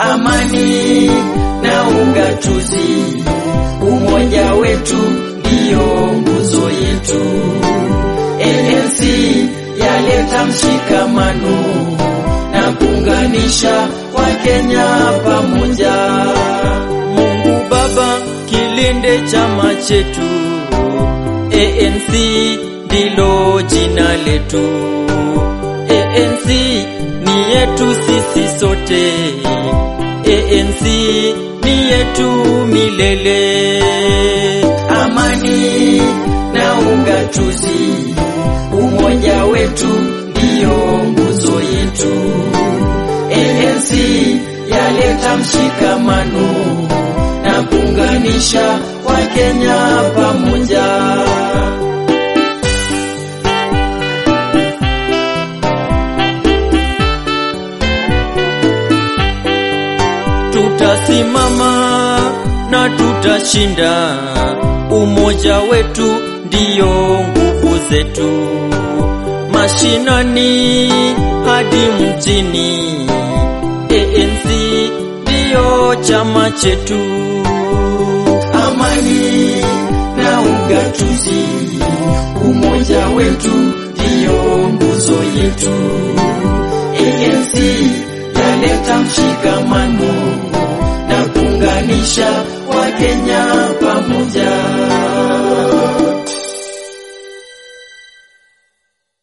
Amani na ugatuzi, umoja wetu ndio nguzo yetu. ANC yaleta mshikamano na kuunganisha Wakenya pamoja. Mungu Baba kilinde chama chetu, ANC ndilo jina letu. ANC ni yetu sisi sote, ANC ni yetu milele. Amani na ugatuzi, umoja wetu ndio nguzo yetu. ANC yaleta mshikamano na kuunganisha Wakenya pamoja. Tutasimama na tutashinda, umoja wetu ndio nguvu zetu. Mashinani hadi mjini, ANC ndio chama chetu. Amani na ugatuzi, umoja wetu ndio nguzo yetu. ANC yaleta mshikamano na kuunganisha Wakenya pamoja.